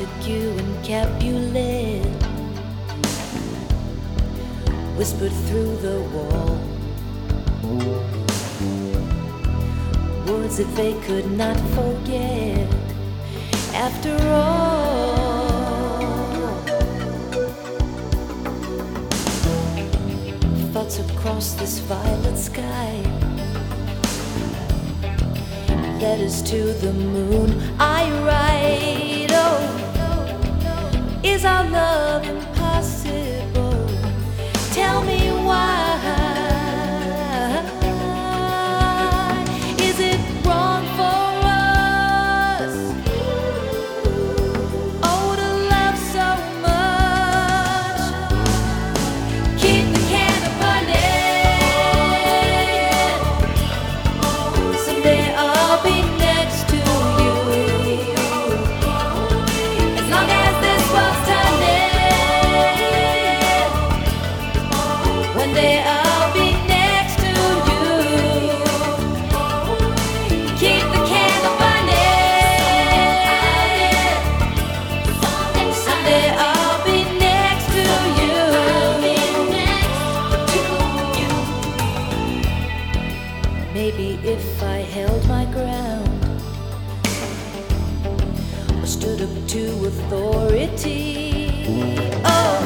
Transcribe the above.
Montague and Capulet whispered through the wall words that they could not forget. After all, thoughts across this violet sky, letters to the moon I write. Oh, is our love impossible? Tell me why. Is it wrong for us, oh, to love so much? Keep the candle burning. Someday I'll be next to you. As long as this world's turning, one day I'll be next to you. Keep the candle burning. Someday I'll be next to you. Maybe if I held my ground or stood up to authority, oh,